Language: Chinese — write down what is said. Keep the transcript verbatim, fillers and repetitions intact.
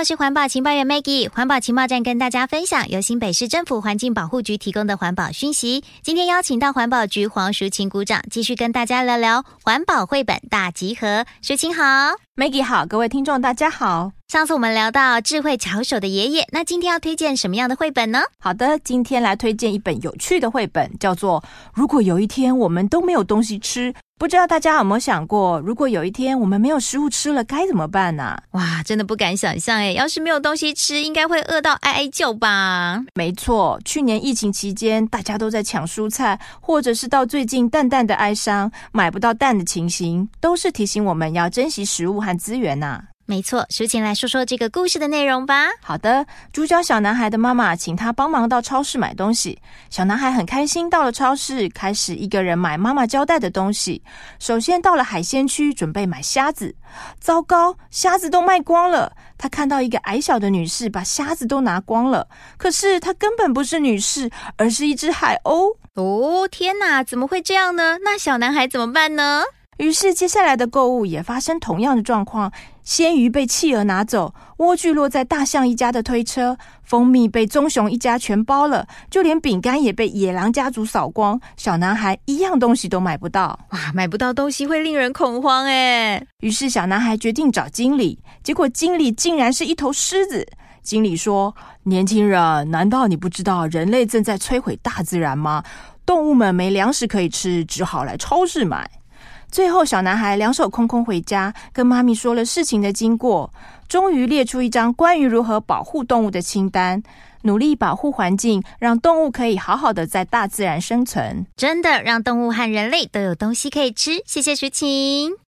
我是环保情报员 Maggie。 环保情报站跟大家分享由新北市政府环境保护局提供的环保讯息。今天邀请到环保局黄淑琴股长继续跟大家聊聊环保绘本大集合。淑琴好。 Maggie 好，各位听众大家好。 上次我们聊到智慧巧手的爷爷，那今天要推荐什么样的绘本呢？ 好的，今天来推荐一本有趣的绘本，叫做如果有一天我们都没有东西吃。不知道大家有没有想过，如果有一天我们没有食物吃了该怎么办呢？ 哇，真的不敢想象耶，要是没有东西吃应该会饿到哀哀叫吧。 没错，去年疫情期间大家都在抢蔬菜，或者是到最近蛋蛋的哀伤，买不到蛋的情形，都是提醒我们要珍惜食物和资源啊。 没错，淑琴来说说这个故事的内容吧。 好的，主角小男孩的妈妈请他帮忙到超市买东西。小男孩很开心，到了超市开始一个人买妈妈交代的东西。首先到了海鲜区，准备买虾子。糟糕，虾子都卖光了。他看到一个矮小的女士把虾子都拿光了，可是她根本不是女士，而是一只海鸥。 哦，天哪，怎么会这样呢？那小男孩怎么办呢？ 于是接下来的购物也发生同样的状况，鲜鱼被企鹅拿走，莴苣落在大象一家的推车，蜂蜜被棕熊一家全包了，就连饼干也被野狼家族扫光，小男孩一样东西都买不到。 哇，买不到东西会令人恐慌耶。 于是小男孩决定找经理，结果经理竟然是一头狮子。经理说，年轻人，难道你不知道人类正在摧毁大自然吗？动物们没粮食可以吃，只好来超市买。最后小男孩两手空空回家，跟妈咪说了事情的经过，终于列出一张关于如何保护动物的清单，努力保护环境，让动物可以好好的在大自然生存。 真的让动物和人类都有东西可以吃。谢谢淑琴。